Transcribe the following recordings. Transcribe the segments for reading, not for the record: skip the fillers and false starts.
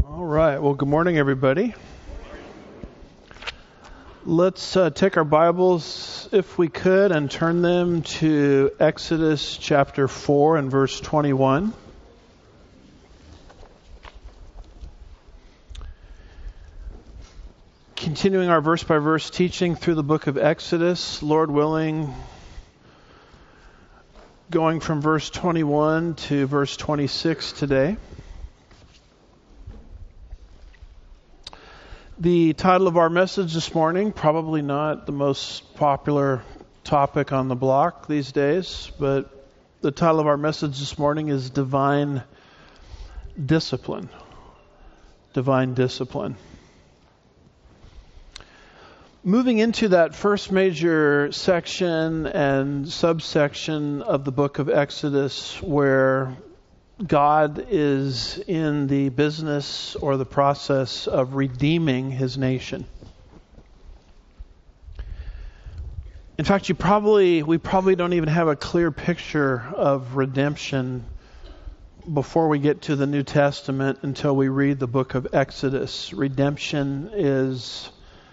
All right. Well, good morning, everybody. Let's take our Bibles, if we could, and turn them to Exodus chapter 4 and verse 21. Continuing our verse-by-verse teaching through the book of Exodus, Lord willing, going from verse 21 to verse 26 today. The title of our message this morning, probably not the most popular topic on the block these days, but the title of our message this morning is Divine Discipline. Divine Discipline. Moving into that first major section and subsection of the book of Exodus where God is in the business or the process of redeeming His nation. In fact, we probably don't even have a clear picture of redemption before we get to the New Testament until we read the book of Exodus. Redemption is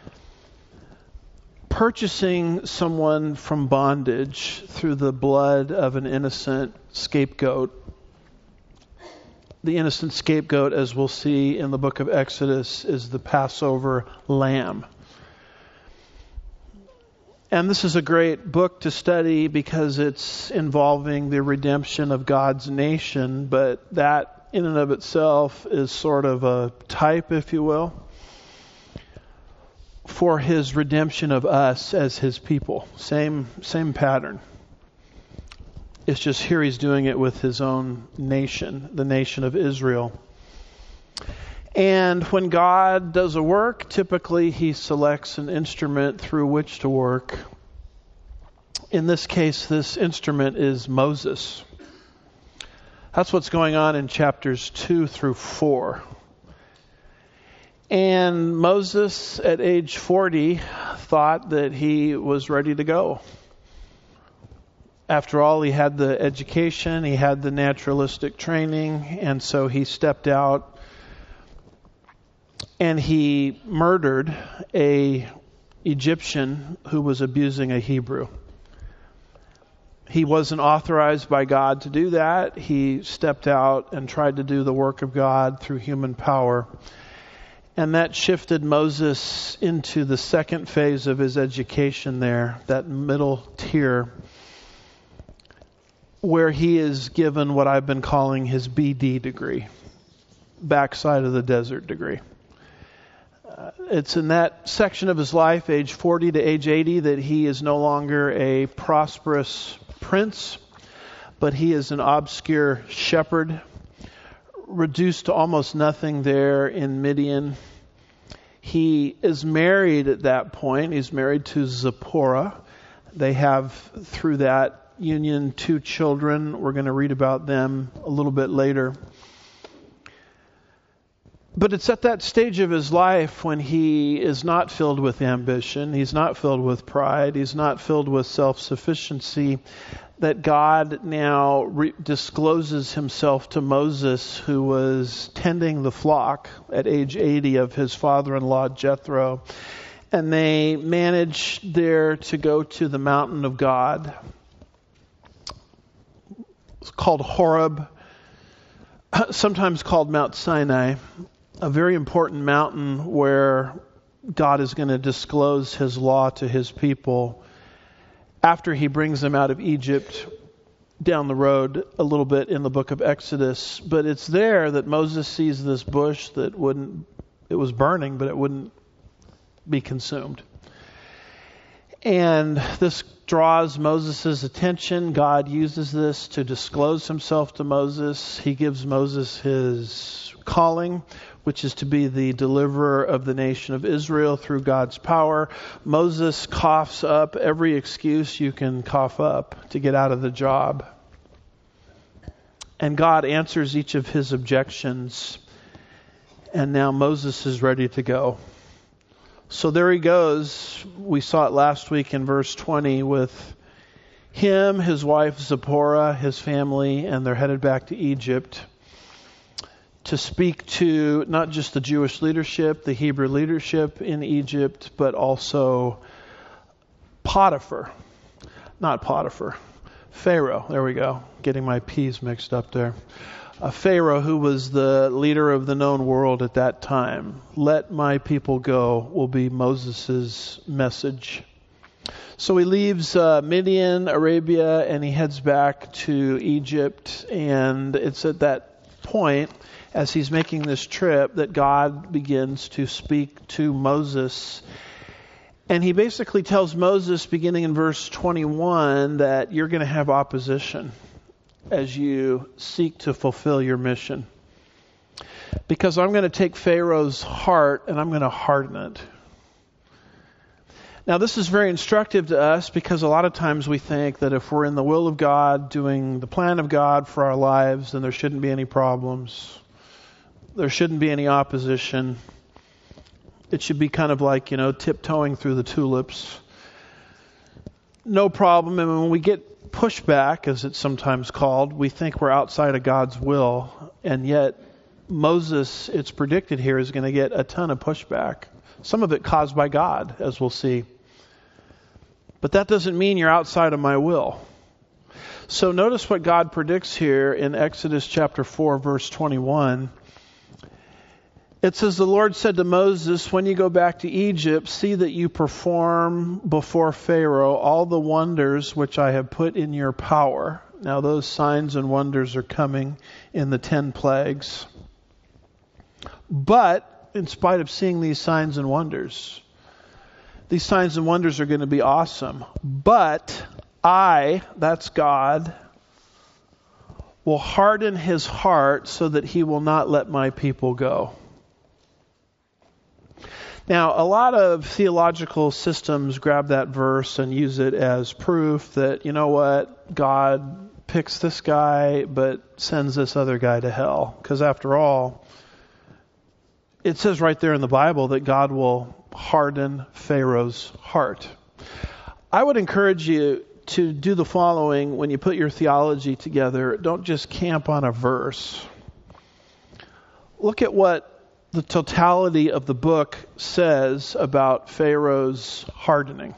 purchasing someone from bondage through the blood of an innocent scapegoat. The innocent scapegoat, as we'll see in the book of Exodus, is the Passover lamb. And this is a great book to study because it's involving the redemption of God's nation, but that in and of itself is sort of a type, if you will, for His redemption of us as His people. Same pattern. It's just here He's doing it with His own nation, the nation of Israel. And when God does a work, typically He selects an instrument through which to work. In this case, this instrument is Moses. That's what's going on in chapters 2 through 4. And Moses, at age 40, thought that he was ready to go. After all, he had the education, he had the naturalistic training, and so he stepped out and he murdered an Egyptian who was abusing a Hebrew. He wasn't authorized by God to do that. He stepped out and tried to do the work of God through human power. And that shifted Moses into the second phase of his education there, that middle tier, where he is given what I've been calling his BD degree, backside of the desert degree. It's in that section of his life, age 40 to age 80, that he is no longer a prosperous prince, but he is an obscure shepherd, reduced to almost nothing there in Midian. He is married at that point. He's married to Zipporah. They have, through that union, 2 children. We're going to read about them a little bit later. But it's at that stage of his life when he is not filled with ambition, he's not filled with pride, he's not filled with self-sufficiency, that God now discloses Himself to Moses, who was tending the flock at age 80 of his father-in-law Jethro. And they managed there to go to the mountain of God. It's called Horeb, sometimes called Mount Sinai, a very important mountain where God is going to disclose His law to His people after He brings them out of Egypt down the road a little bit in the book of Exodus. But it's there that Moses sees this bush that it was burning, but it wouldn't be consumed. And this draws Moses' attention. God uses this to disclose Himself to Moses. He gives Moses his calling, which is to be the deliverer of the nation of Israel through God's power. Moses coughs up every excuse you can cough up to get out of the job. And God answers each of his objections. And now Moses is ready to go. So there he goes. We saw it last week in verse 20 with him, his wife Zipporah, his family, and they're headed back to Egypt to speak to not just the Jewish leadership, the Hebrew leadership in Egypt, but also Potiphar. Not Potiphar. Pharaoh. There we go. Getting my P's mixed up there. Pharaoh, who was the leader of the known world at that time. Let my people go will be Moses' message. So he leaves Midian, Arabia, and he heads back to Egypt. And it's at that point, as he's making this trip, that God begins to speak to Moses. And he basically tells Moses, beginning in verse 21, that you're going to have opposition as you seek to fulfill your mission. Because I'm going to take Pharaoh's heart and I'm going to harden it. Now, this is very instructive to us because a lot of times we think that if we're in the will of God, doing the plan of God for our lives, then there shouldn't be any problems. There shouldn't be any opposition. It should be kind of like, tiptoeing through the tulips. No problem. And when we get pushback, as it's sometimes called, we think we're outside of God's will. And yet, Moses, it's predicted here, is going to get a ton of pushback. Some of it caused by God, as we'll see. But that doesn't mean you're outside of my will. So notice what God predicts here in Exodus chapter 4, verse 21. It says, the Lord said to Moses, when you go back to Egypt, see that you perform before Pharaoh all the wonders which I have put in your power. Now those signs and wonders are coming in the 10 plagues. But in spite of seeing these signs and wonders, these signs and wonders are going to be awesome. But I, that's God, will harden his heart so that he will not let my people go. Now, a lot of theological systems grab that verse and use it as proof that, God picks this guy but sends this other guy to hell. Because after all, it says right there in the Bible that God will harden Pharaoh's heart. I would encourage you to do the following when you put your theology together. Don't just camp on a verse. Look at what the totality of the book says about Pharaoh's hardening.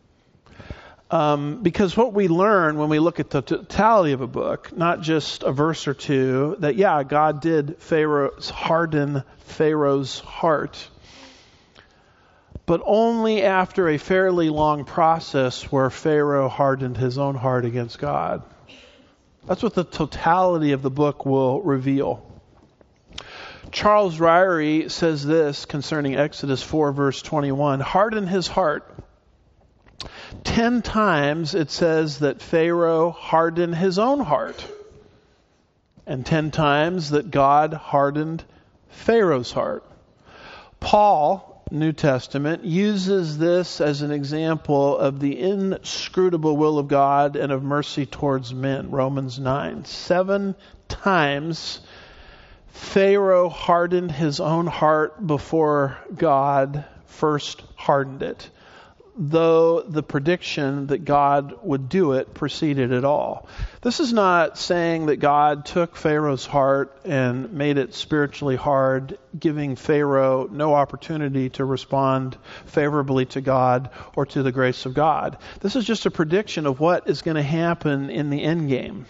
Because what we learn when we look at the totality of a book, not just a verse or two, that God did harden Pharaoh's heart, but only after a fairly long process where Pharaoh hardened his own heart against God. That's what the totality of the book will reveal. Charles Ryrie says this concerning Exodus 4, verse 21. Harden his heart. 10 times it says that Pharaoh hardened his own heart. And 10 times that God hardened Pharaoh's heart. Paul, New Testament, uses this as an example of the inscrutable will of God and of mercy towards men. Romans 9. 7 times Pharaoh hardened his own heart before God first hardened it, though the prediction that God would do it preceded it all. This is not saying that God took Pharaoh's heart and made it spiritually hard, giving Pharaoh no opportunity to respond favorably to God or to the grace of God. This is just a prediction of what is going to happen in the end game.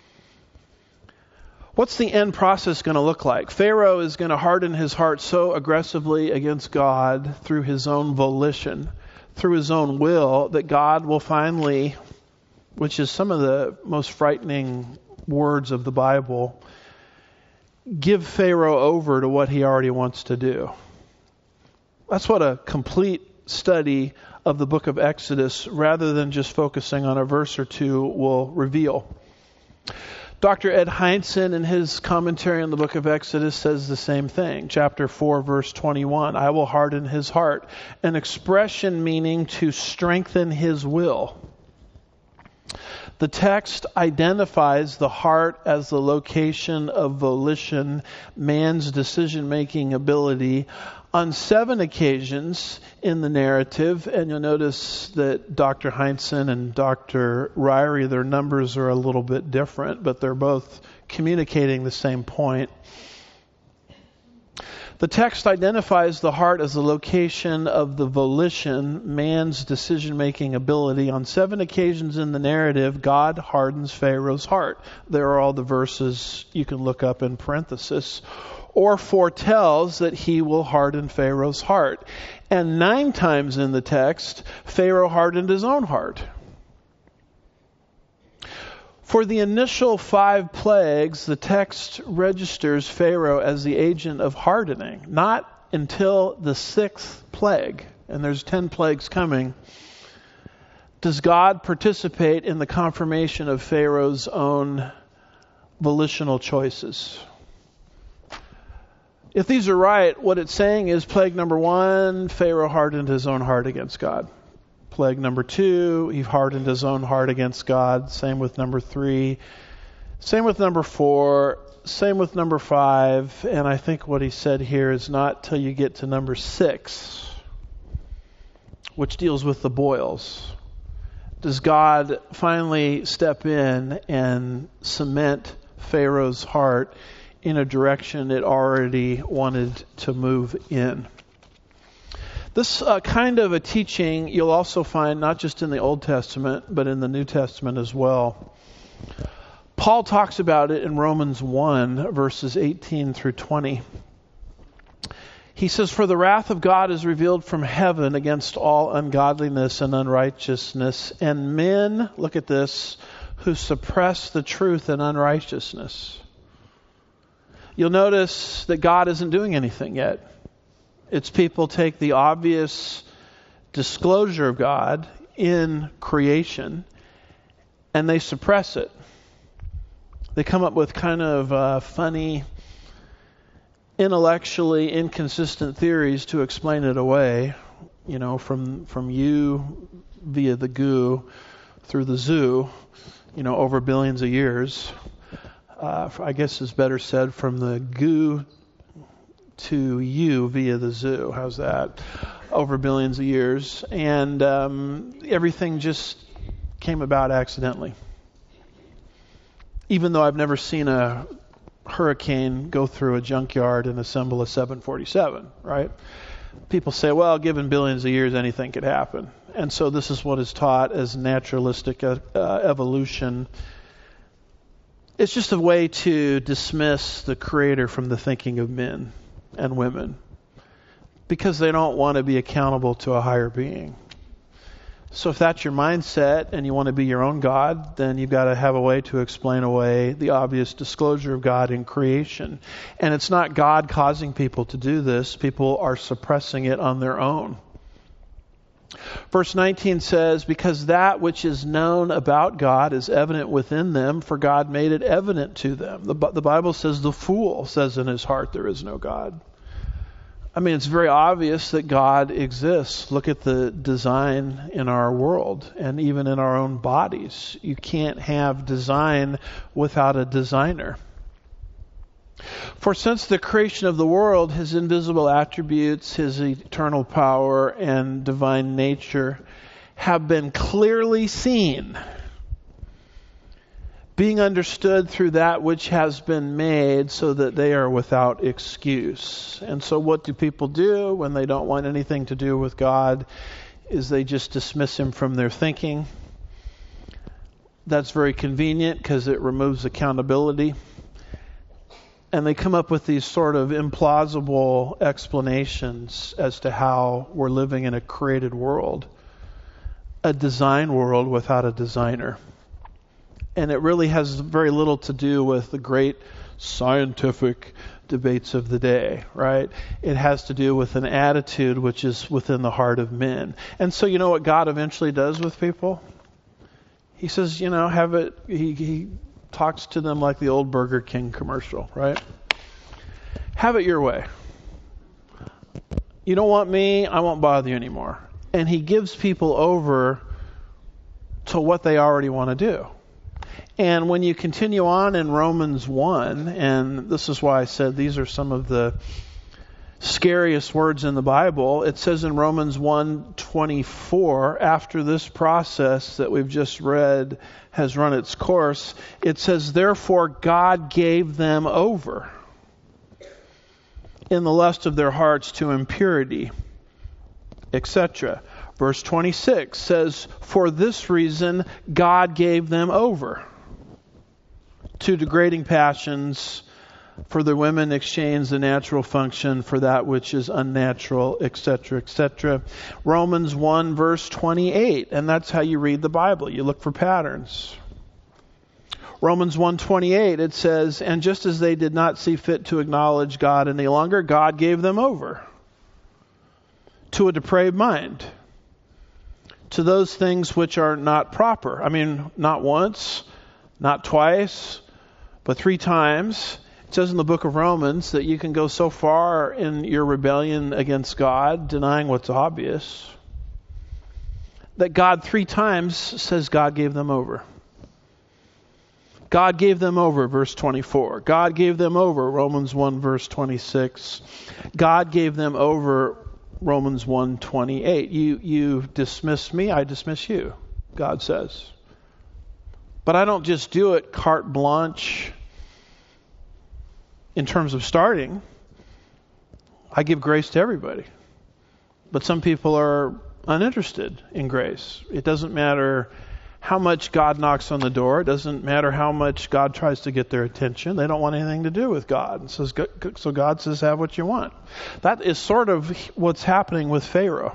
What's the end process going to look like? Pharaoh is going to harden his heart so aggressively against God through his own volition, through his own will, that God will finally, which is some of the most frightening words of the Bible, give Pharaoh over to what he already wants to do. That's what a complete study of the book of Exodus, rather than just focusing on a verse or two, will reveal. Dr. Ed Hindson, in his commentary on the book of Exodus, says the same thing. Chapter 4, verse 21, I will harden his heart. An expression meaning to strengthen his will. The text identifies the heart as the location of volition, man's decision-making ability, on 7 occasions in the narrative. And you'll notice that Dr. Hindson and Dr. Ryrie, their numbers are a little bit different, but they're both communicating the same point. The text identifies the heart as the location of the volition, man's decision-making ability. On 7 occasions in the narrative, God hardens Pharaoh's heart. There are all the verses you can look up in parenthesis. Or foretells that he will harden Pharaoh's heart. And 9 times in the text, Pharaoh hardened his own heart. For the initial 5 plagues, the text registers Pharaoh as the agent of hardening. Not until the 6th plague, and there's 10 plagues coming, does God participate in the confirmation of Pharaoh's own volitional choices. If these are right, what it's saying is plague number 1, Pharaoh hardened his own heart against God. Plague number 2, he hardened his own heart against God. Same with number 3. Same with number 4. Same with number 5. And I think what he said here is not till you get to number 6, which deals with the boils. Does God finally step in and cement Pharaoh's heart in a direction it already wanted to move in? This kind of a teaching you'll also find not just in the Old Testament, but in the New Testament as well. Paul talks about it in Romans 1, verses 18 through 20. He says, "For the wrath of God is revealed from heaven against all ungodliness and unrighteousness, and men," look at this, "who suppress the truth in unrighteousness." You'll notice that God isn't doing anything yet. It's people take the obvious disclosure of God in creation and they suppress it. They come up with kind of funny, intellectually inconsistent theories to explain it away. You know, from you via the goo through the zoo, you know, over billions of years. I guess it's better said from the goo to you via the zoo. How's that? Over billions of years. And everything just came about accidentally. Even though I've never seen a hurricane go through a junkyard and assemble a 747, right? People say, well, given billions of years, anything could happen. And so this is what is taught as naturalistic evolution. It's just a way to dismiss the Creator from the thinking of men and women because they don't want to be accountable to a higher being. So if that's your mindset and you want to be your own God, then you've got to have a way to explain away the obvious disclosure of God in creation. And it's not God causing people to do this. People are suppressing it on their own. Verse 19 says, "Because that which is known about God is evident within them, for God made it evident to them." The Bible says the fool says in his heart there is no God. I mean, it's very obvious that God exists. Look at the design in our world and even in our own bodies. You can't have design without a designer. "For since the creation of the world, his invisible attributes, his eternal power and divine nature have been clearly seen, being understood through that which has been made, so that they are without excuse." And so what do people do when they don't want anything to do with God? Is they just dismiss him from their thinking. That's very convenient because it removes accountability. And they come up with these sort of implausible explanations as to how we're living in a created world, a design world without a designer. And it really has very little to do with the great scientific debates of the day, right? It has to do with an attitude which is within the heart of men. And so you know what God eventually does with people? He says, you know, have it, he talks to them like the old Burger King commercial, right? Have it your way. You don't want me, I won't bother you anymore. And he gives people over to what they already want to do. And when you continue on in Romans 1, and this is why I said these are some of the scariest words in the Bible, it says in Romans 1:24, after this process that we've just read has run its course, it says, "Therefore God gave them over in the lust of their hearts to impurity, etc. Verse 26 says, for this reason God gave them over to degrading passions, for the women exchange the natural function for that which is unnatural, etc., etc. Romans 1 verse 28, and that's how you read the Bible. You look for patterns. Romans 1:28, it says, and just as they did not see fit to acknowledge God any longer, God gave them over to a depraved mind, to those things which are not proper. I mean, not once, not twice, but 3 times. It says in the book of Romans that you can go so far in your rebellion against God, denying what's obvious, that God 3 times says God gave them over. God gave them over, verse 24. God gave them over, Romans 1, verse 26. God gave them over, Romans 1:28. You dismiss me, I dismiss you, God says. But I don't just do it carte blanche in terms of starting. I give grace to everybody. But some people are uninterested in grace. It doesn't matter how much God knocks on the door. It doesn't matter how much God tries to get their attention. They don't want anything to do with God. And so God says, have what you want. That is sort of what's happening with Pharaoh.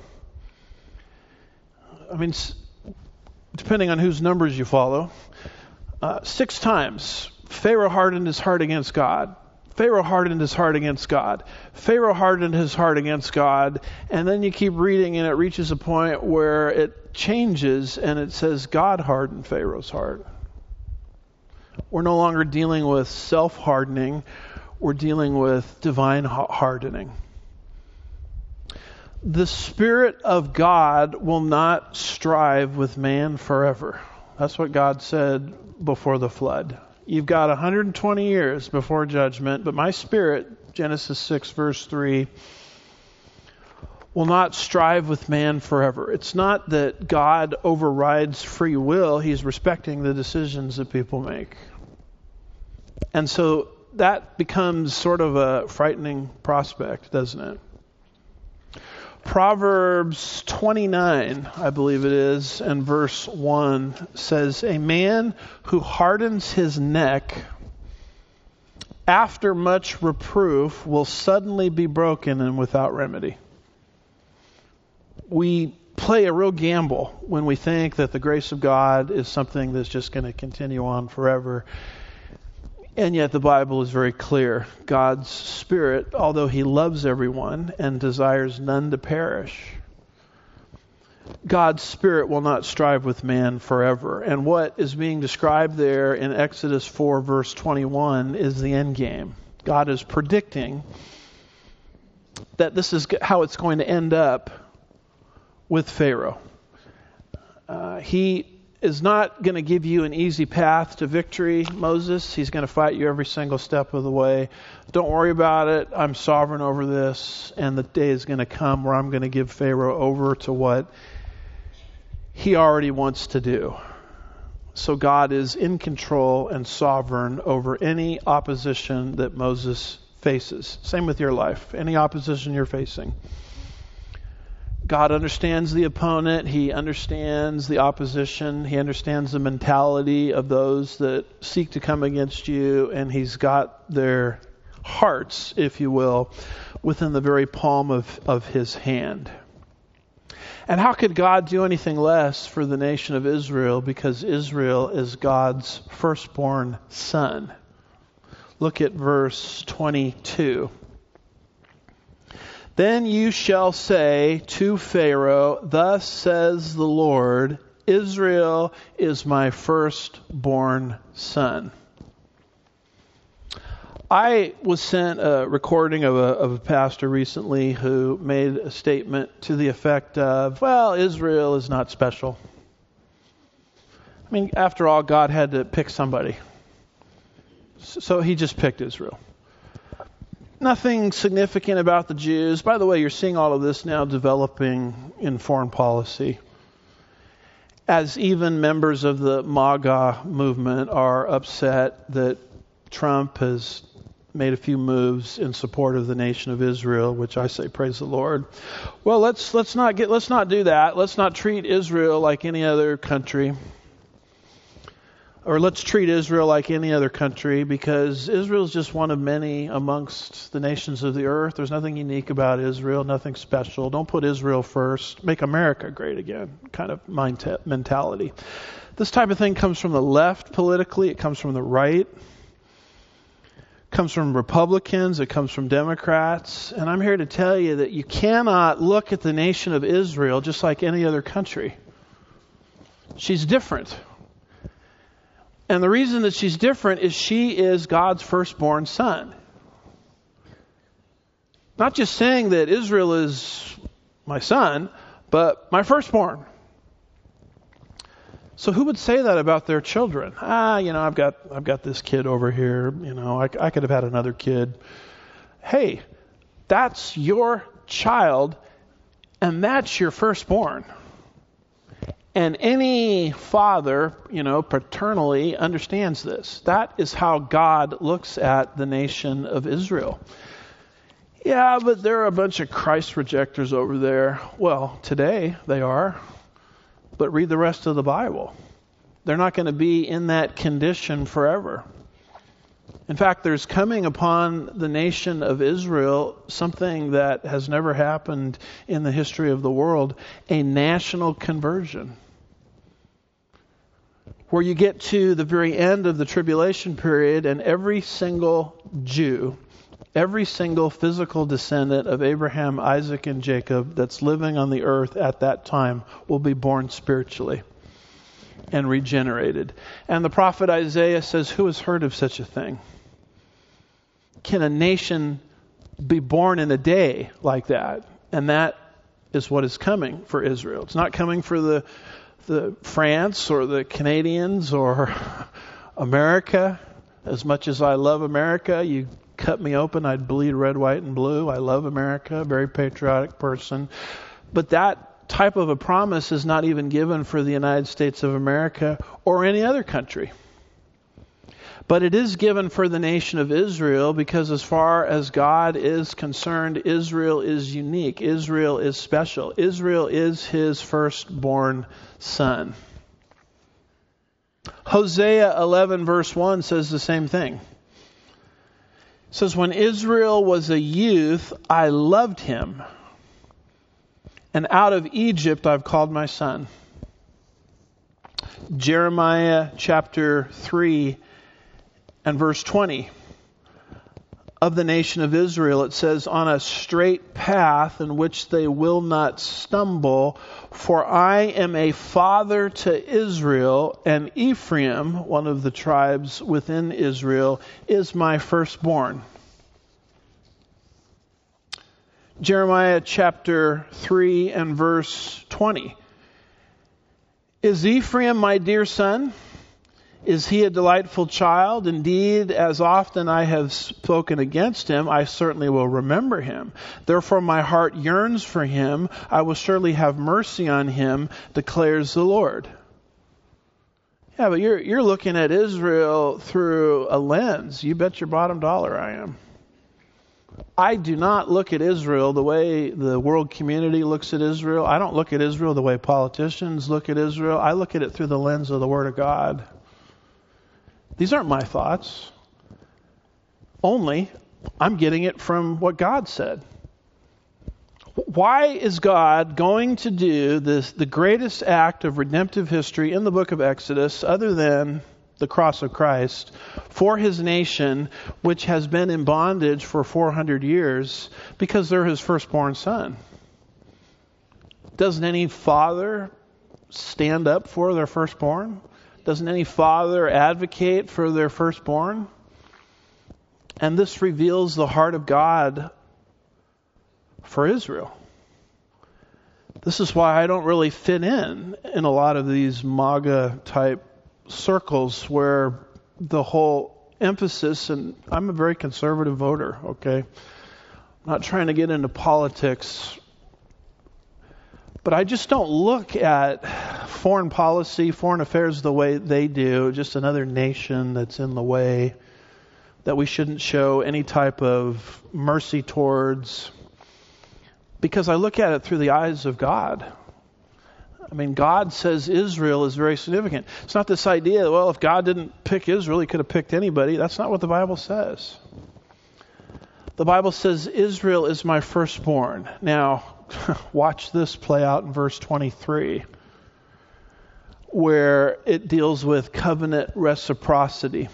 I mean, depending on whose numbers you follow, 6 times Pharaoh hardened his heart against God. Pharaoh hardened his heart against God. Pharaoh hardened his heart against God. And then you keep reading and it reaches a point where it changes and it says God hardened Pharaoh's heart. We're no longer dealing with self-hardening. We're dealing with divine hardening. The Spirit of God will not strive with man forever. That's what God said before the flood. You've got 120 years before judgment, but my Spirit, Genesis 6, verse 3, will not strive with man forever. It's not that God overrides free will. He's respecting the decisions that people make. And so that becomes sort of a frightening prospect, doesn't it? Proverbs 29, I believe it is, and verse 1 says, a man who hardens his neck after much reproof will suddenly be broken and without remedy. We play a real gamble when we think that the grace of God is something that's just going to continue on forever. And yet the Bible is very clear. God's Spirit, although He loves everyone and desires none to perish, God's Spirit will not strive with man forever. And what is being described there in Exodus 4, verse 21 is the end game. God is predicting that this is how it's going to end up with Pharaoh. He is not going to give you an easy path to victory, Moses. He's going to fight you every single step of the way. Don't worry about it. I'm sovereign over this. And the day is going to come where I'm going to give Pharaoh over to what he already wants to do. So God is in control and sovereign over any opposition that Moses faces. Same with your life. Any opposition you're facing. God understands the opponent. He understands the opposition. He understands the mentality of those that seek to come against you. And He's got their hearts, if you will, within the very palm of His hand. And how could God do anything less for the nation of Israel? Because Israel is God's firstborn son. Look at verse 22. Then you shall say to Pharaoh, thus says the Lord, Israel is my firstborn son. I was sent a recording of a pastor recently who made a statement to the effect of, well, Israel is not special. I mean, after all, God had to pick somebody. So He just picked Israel. Nothing significant about the Jews. By the way, you're seeing all of this now developing in foreign policy. As even members of the MAGA movement are upset that Trump has made a few moves in support of the nation of Israel, which I say praise the Lord. Well, let's not do that. Let's not treat Israel like any other country. Or let's treat Israel like any other country, because Israel is just one of many amongst the nations of the earth. There's nothing unique about Israel, nothing special. Don't put Israel first. Make America great again, kind of mentality. This type of thing comes from the left politically. It comes from the right. It comes from Republicans. It comes from Democrats. And I'm here to tell you that you cannot look at the nation of Israel just like any other country. She's different. And the reason that she's different is she is God's firstborn son. Not just saying that Israel is my son, but my firstborn. So who would say that about their children? I've got this kid over here. I could have had another kid. Hey, that's your child, and that's your firstborn. And any father, paternally understands this. That is how God looks at the nation of Israel. Yeah, but there are a bunch of Christ rejectors over there. Well, today they are. But read the rest of the Bible. They're not going to be in that condition forever. In fact, there's coming upon the nation of Israel something that has never happened in the history of the world, a national conversion. Where you get to the very end of the tribulation period and every single Jew, every single physical descendant of Abraham, Isaac, and Jacob that's living on the earth at that time will be born spiritually and regenerated. And the prophet Isaiah says, who has heard of such a thing? Can a nation be born in a day like that? And that is what is coming for Israel. It's not coming for the France or the Canadians or America. As much as I love America, you cut me open, I'd bleed red, white, and blue. I love America, very patriotic person. But that type of a promise is not even given for the United States of America or any other country. But it is given for the nation of Israel, because as far as God is concerned, Israel is unique. Israel is special. Israel is his firstborn son. Hosea 11 verse 1 says the same thing. It says, when Israel was a youth, I loved him, and out of Egypt I've called my son. Jeremiah chapter 3 and verse 20 of the nation of Israel, it says, on a straight path in which they will not stumble, for I am a father to Israel, and Ephraim, one of the tribes within Israel, is my firstborn. Jeremiah chapter 3 and verse 20. Is Ephraim my dear son? Is he a delightful child? Indeed, as often I have spoken against him, I certainly will remember him. Therefore my heart yearns for him. I will surely have mercy on him, declares the Lord. Yeah, but you're looking at Israel through a lens. You bet your bottom dollar I am. I do not look at Israel the way the world community looks at Israel. I don't look at Israel the way politicians look at Israel. I look at it through the lens of the Word of God. These aren't my thoughts. Only I'm getting it from what God said. Why is God going to do this, the greatest act of redemptive history in the book of Exodus, other than the cross of Christ, for his nation, which has been in bondage for 400 years, because they're his firstborn son? Doesn't any father stand up for their firstborn? Doesn't any father advocate for their firstborn? And this reveals the heart of God for Israel. This is why I don't really fit in a lot of these MAGA type circles where the whole emphasis, and I'm a very conservative voter, okay? I'm not trying to get into politics, but I just don't look at foreign policy, foreign affairs the way they do, just another nation that's in the way. that we shouldn't show any type of mercy towards, because I look at it through the eyes of God. I mean, God says Israel is very significant. It's not this idea, well, if God didn't pick Israel, he could have picked anybody. That's not what the Bible says. The Bible says Israel is my firstborn. Now, watch this play out in verse 23, where it deals with covenant reciprocity.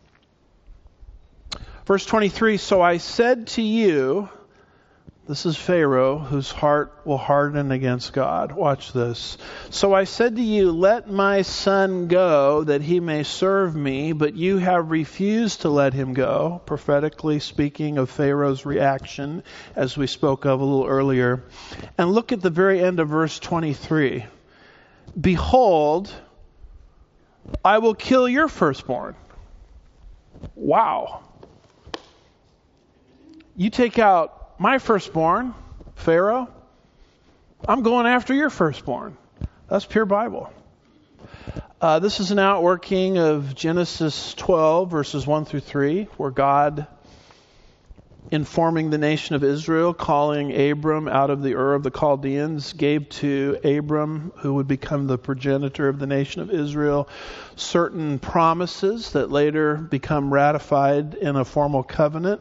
Verse 23, so I said to you, this is Pharaoh, whose heart will harden against God. Watch this. So I said to you, let my son go, that he may serve me, but you have refused to let him go. Prophetically speaking of Pharaoh's reaction, as we spoke of a little earlier. And look at the very end of verse 23. Behold, I will kill your firstborn. Wow. You take out my firstborn, Pharaoh, I'm going after your firstborn. That's pure Bible. This is an outworking of Genesis 12, verses 1 through 3, where God, informing the nation of Israel, calling Abram out of the Ur of the Chaldeans, gave to Abram, who would become the progenitor of the nation of Israel, certain promises that later become ratified in a formal covenant.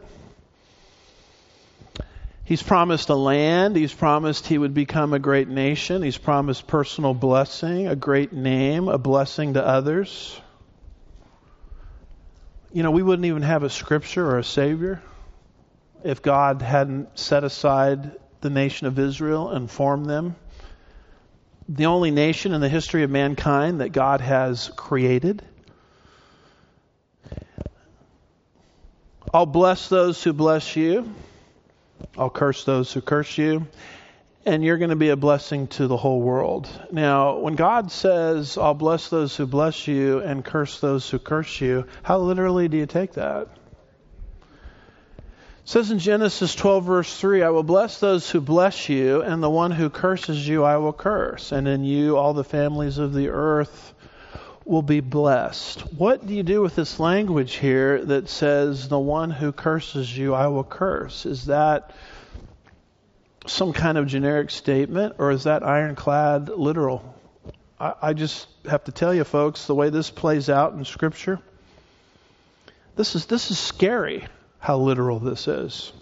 He's promised a land. He's promised he would become a great nation. He's promised personal blessing, a great name, a blessing to others. You know, we wouldn't even have a scripture or a savior if God hadn't set aside the nation of Israel and formed them. The only nation in the history of mankind that God has created. I'll bless those who bless you. I'll curse those who curse you, and you're going to be a blessing to the whole world. Now, when God says, I'll bless those who bless you and curse those who curse you, how literally do you take that? It says in Genesis 12, verse 3, I will bless those who bless you, and the one who curses you I will curse, and in you all the families of the earth will be blessed. What do you do with this language here that says, the one who curses you, I will curse? Is that some kind of generic statement, or is that ironclad literal? I just have to tell you, folks, the way this plays out in Scripture, this is scary, how literal this is.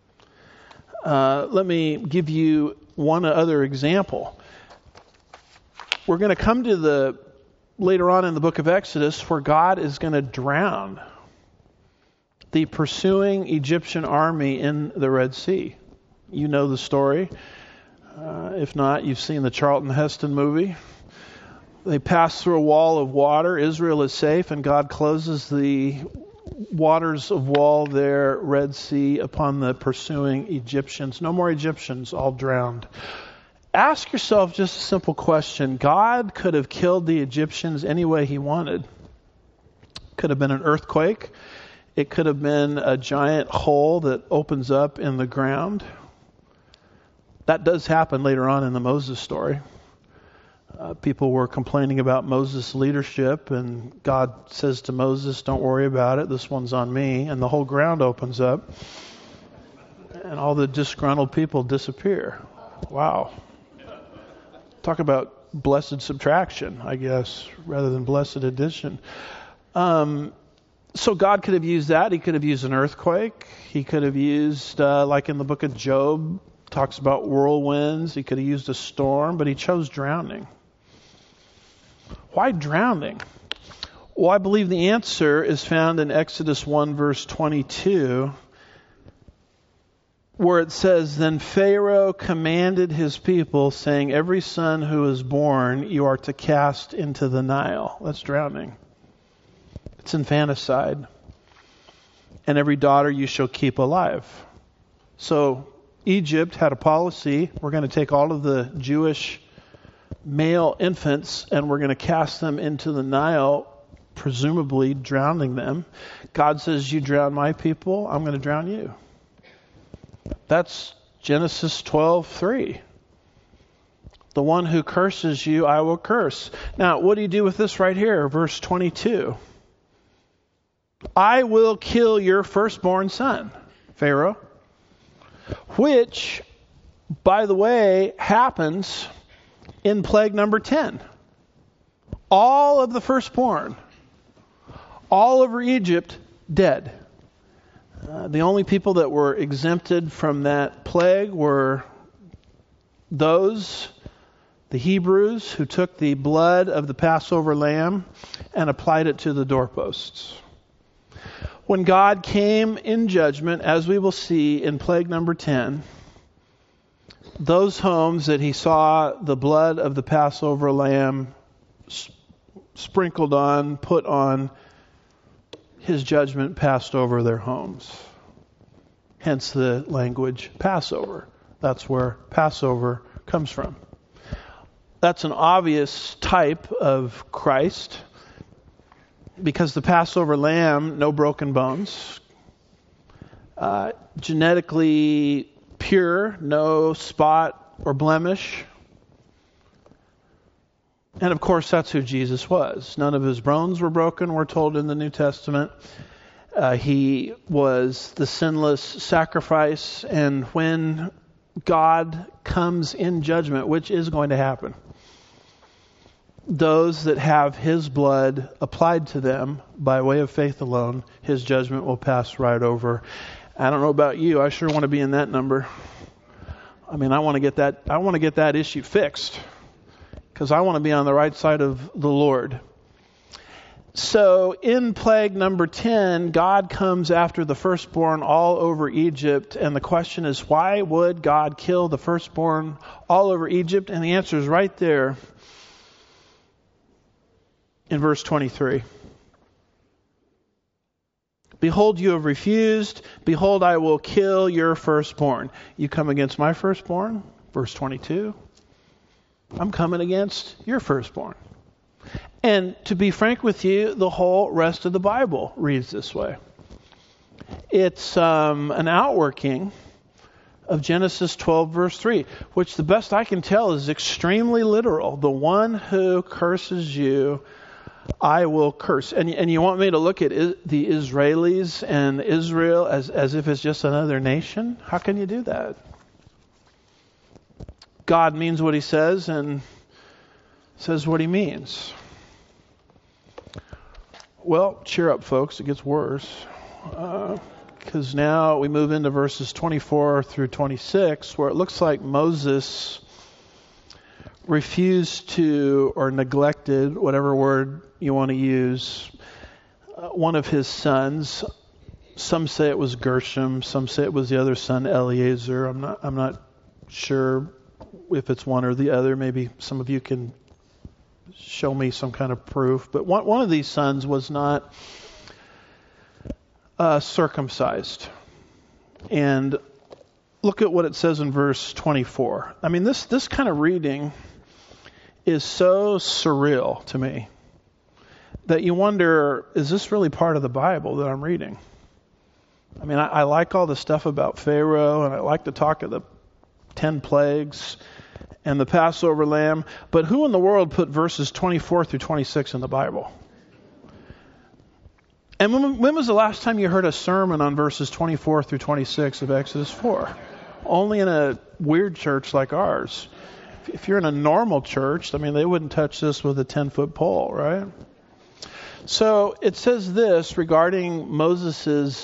Let me give you one other example. We're going to come to later on in the book of Exodus, where God is going to drown the pursuing Egyptian army in the Red Sea. You know the story. If not, you've seen the Charlton Heston movie. They pass through a wall of water. Israel is safe, and God closes the waters of wall there, Red Sea, upon the pursuing Egyptians. No more Egyptians, all drowned. Ask yourself just a simple question. God could have killed the Egyptians any way he wanted. Could have been an earthquake. It could have been a giant hole that opens up in the ground. That does happen later on in the Moses story. People were complaining about Moses' leadership, and God says to Moses, don't worry about it, this one's on me. And the whole ground opens up, and all the disgruntled people disappear. Wow. Talk about blessed subtraction, I guess, rather than blessed addition. So God could have used that. He could have used an earthquake. He could have used, like in the book of Job, talks about whirlwinds. He could have used a storm, but he chose drowning. Why drowning? Well, I believe the answer is found in Exodus 1, verse 22, where it says, Then Pharaoh commanded his people, saying, Every son who is born you are to cast into the Nile. That's drowning. It's infanticide. And every daughter you shall keep alive. So Egypt had a policy. We're going to take all of the Jewish male infants and we're going to cast them into the Nile, presumably drowning them. God says, you drown my people, I'm going to drown you. That's Genesis 12:3. The one who curses you, I will curse. Now, what do you do with this right here? Verse 22. I will kill your firstborn son, Pharaoh, which, by the way, happens in plague number 10. All of the firstborn, all over Egypt, dead. The only people that were exempted from that plague were those, the Hebrews, who took the blood of the Passover lamb and applied it to the doorposts. When God came in judgment, as we will see in plague number 10, those homes that he saw the blood of the Passover lamb sprinkled on, put on, his judgment passed over their homes. Hence the language Passover. That's where Passover comes from. That's an obvious type of Christ, because the Passover lamb, no broken bones, genetically pure, no spot or blemish. And of course, that's who Jesus was. None of his bones were broken, we're told in the New Testament. He was the sinless sacrifice, and when God comes in judgment, which is going to happen, those that have his blood applied to them by way of faith alone, his judgment will pass right over. I don't know about you, I sure want to be in that number. I mean, I want to get that issue fixed, because I want to be on the right side of the Lord. So in plague number 10, God comes after the firstborn all over Egypt. And the question is, why would God kill the firstborn all over Egypt? And the answer is right there in verse 23. Behold, you have refused. Behold, I will kill your firstborn. You come against my firstborn? Verse 22. I'm coming against your firstborn. And to be frank with you, the whole rest of the Bible reads this way. It's an outworking of Genesis 12, verse 3, which the best I can tell is extremely literal. The one who curses you, I will curse. And you want me to look at the Israelis and Israel as if it's just another nation? How can you do that? God means what he says and says what he means. Well, cheer up, folks. It gets worse. Because now we move into verses 24 through 26, where it looks like Moses refused to, or neglected, whatever word you want to use, one of his sons. Some say it was Gershom. Some say it was the other son, Eleazar. I'm not sure if it's one or the other. Maybe some of you can show me some kind of proof. But one of these sons was not circumcised. And look at what it says in verse 24. I mean, this kind of reading is so surreal to me that you wonder, is this really part of the Bible that I'm reading? I mean, I like all the stuff about Pharaoh, and I like to talk of the 10 plagues and the Passover lamb, but who in the world put verses 24 through 26 in the Bible? And when was the last time you heard a sermon on verses 24 through 26 of Exodus 4? Only in a weird church like ours. If you're in a normal church, I mean, they wouldn't touch this with a 10-foot pole, right? So it says this regarding Moses'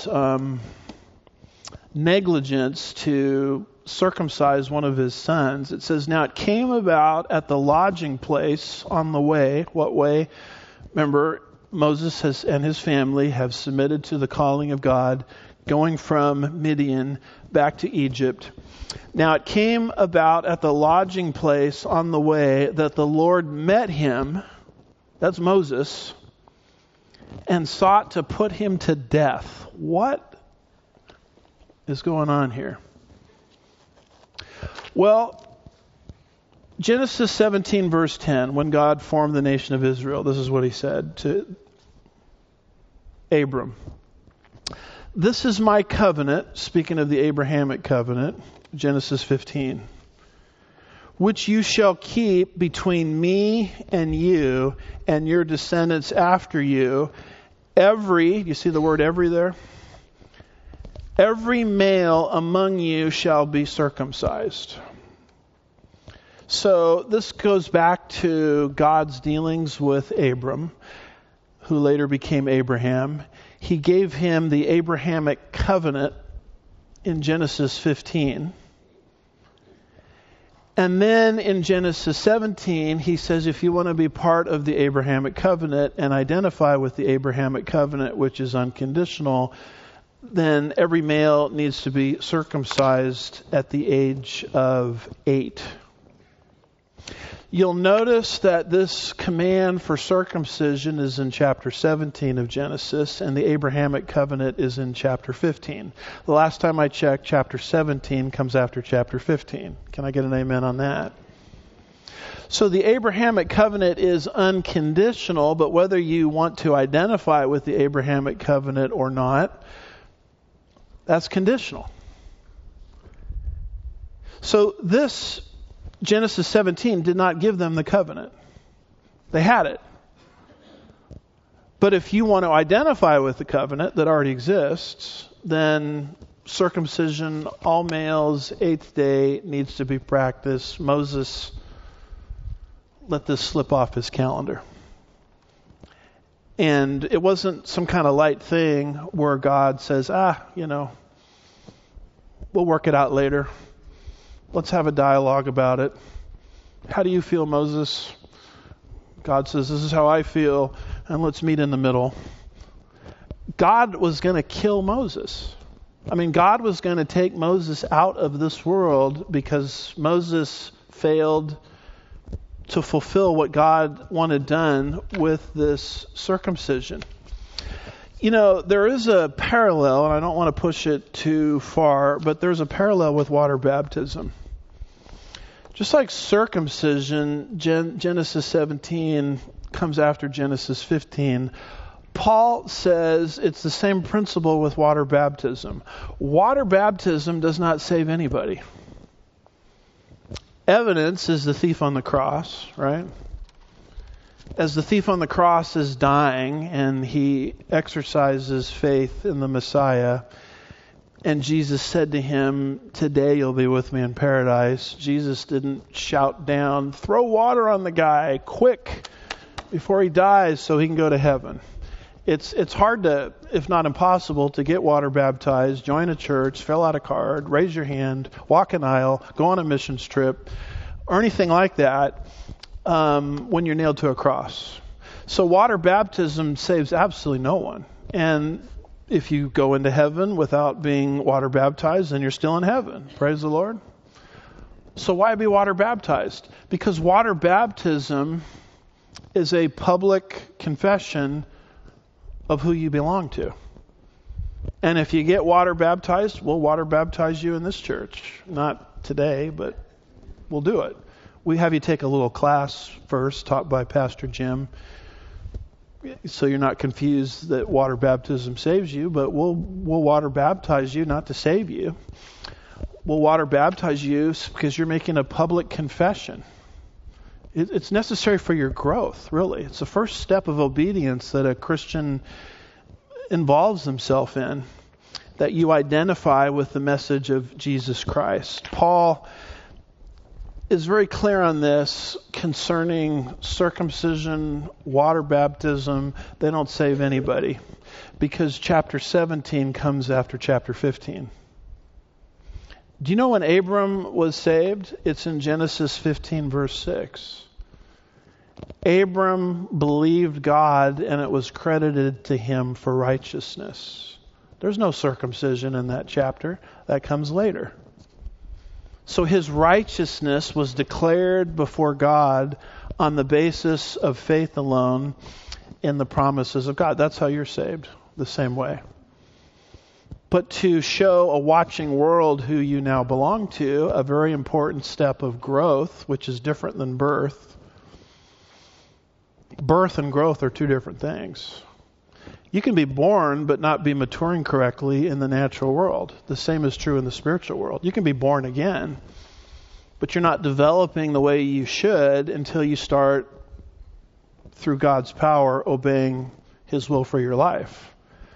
negligence to circumcise one of his sons. It says, now it came about at the lodging place on the way. What way? Remember, Moses and his family have submitted to the calling of God, going from Midian back to Egypt. Now it came about at the lodging place on the way that the Lord met him, that's Moses, and sought to put him to death. What is going on here? Well, Genesis 17 verse 10, when God formed the nation of Israel, this is what he said to Abram. This is my covenant, speaking of the Abrahamic covenant, Genesis 15, which you shall keep between me and you and your descendants after you You see the word every there? Every male among you shall be circumcised. So this goes back to God's dealings with Abram, who later became Abraham. He gave him the Abrahamic covenant in Genesis 15. And then in Genesis 17, he says if you want to be part of the Abrahamic covenant and identify with the Abrahamic covenant, which is unconditional, then every male needs to be circumcised at the age of 8. You'll notice that this command for circumcision is in chapter 17 of Genesis, and the Abrahamic covenant is in chapter 15. The last time I checked, chapter 17 comes after chapter 15. Can I get an amen on that? So the Abrahamic covenant is unconditional, but whether you want to identify with the Abrahamic covenant or not, that's conditional. So this Genesis 17 did not give them the covenant. They had it. But if you want to identify with the covenant that already exists, then circumcision, all males, 8th day, needs to be practiced. Moses let this slip off his calendar. And it wasn't some kind of light thing where God says, we'll work it out later. Let's have a dialogue about it. How do you feel, Moses? God says, this is how I feel, and let's meet in the middle. God was going to kill Moses. God was going to take Moses out of this world because Moses failed to fulfill what God wanted done with this circumcision. There is a parallel, and I don't want to push it too far, but there's a parallel with water baptism. Just like circumcision, Genesis 17 comes after Genesis 15, Paul says it's the same principle with water baptism. Water baptism does not save anybody. Evidence is the thief on the cross, right? As the thief on the cross is dying and he exercises faith in the Messiah, and Jesus said to him, today you'll be with me in paradise. Jesus didn't shout down, throw water on the guy, quick, before he dies so he can go to heaven. It's hard to, if not impossible, to get water baptized, join a church, fill out a card, raise your hand, walk an aisle, go on a missions trip, or anything like that when you're nailed to a cross. So water baptism saves absolutely no one. And if you go into heaven without being water baptized, then you're still in heaven. Praise the Lord. So why be water baptized? Because water baptism is a public confession of who you belong to. And if you get water baptized, we'll water baptize you in this church. Not today, but we'll do it. We have you take a little class first, taught by Pastor Jim, so you're not confused that water baptism saves you, but we'll water baptize you not to save you. We'll water baptize you because you're making a public confession. It's necessary for your growth, really. It's the first step of obedience that a Christian involves himself in, that you identify with the message of Jesus Christ. Paul is very clear on this concerning circumcision, water baptism. They don't save anybody because chapter 17 comes after chapter 15. Do you know when Abram was saved? It's in Genesis 15 verse 6. Abram believed God and it was credited to him for righteousness. There's no circumcision in that chapter. That comes later. So his righteousness was declared before God on the basis of faith alone in the promises of God. That's how you're saved, the same way. But to show a watching world who you now belong to, a very important step of growth, which is different than birth. Birth and growth are two different things. You can be born but not be maturing correctly in the natural world. The same is true in the spiritual world. You can be born again, but you're not developing the way you should until you start, through God's power, obeying His will for your life.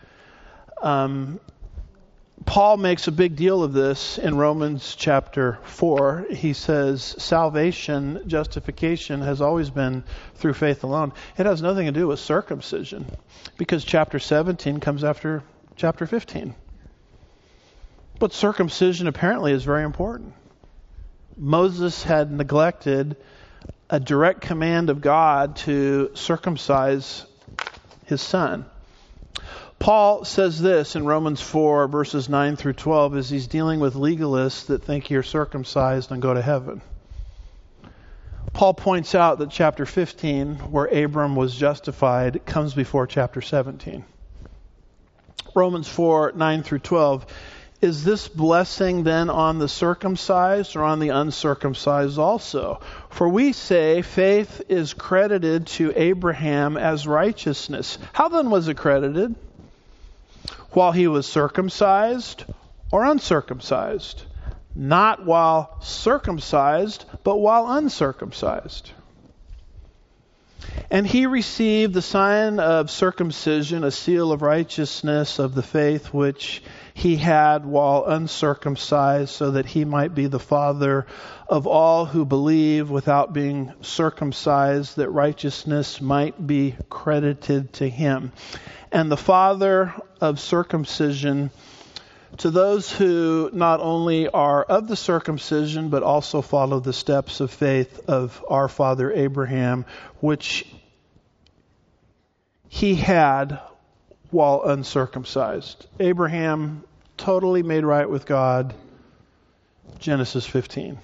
Paul makes a big deal of this in Romans chapter 4. He says salvation, justification, has always been through faith alone. It has nothing to do with circumcision, because chapter 17 comes after chapter 15. But circumcision apparently is very important. Moses had neglected a direct command of God to circumcise his son. Paul says this in Romans 4, verses 9 through 12, as he's dealing with legalists that think you're circumcised and go to heaven. Paul points out that chapter 15, where Abram was justified, comes before chapter 17. Romans 4, 9 through 12. Is this blessing then on the circumcised or on the uncircumcised also? For we say faith is credited to Abraham as righteousness. How then was it credited? While he was circumcised or uncircumcised? Not while circumcised, but while uncircumcised. And he received the sign of circumcision, a seal of righteousness of the faith which he had while uncircumcised, so that he might be the father of all who believe without being circumcised, that righteousness might be credited to him. And the father of circumcision to those who not only are of the circumcision, but also follow the steps of faith of our father Abraham, which he had while uncircumcised. Abraham totally made right with God. Genesis 15.